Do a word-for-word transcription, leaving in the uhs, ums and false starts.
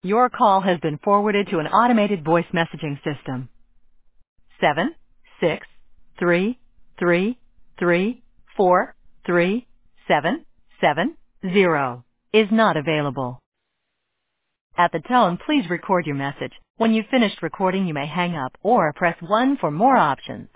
Your call has been forwarded to an automated voice messaging system. Seven, six, three, three, three, four, three, seven, seven, zero is not available. At the tone, please record your message. When you've finished recording, you may hang up or press one for more options.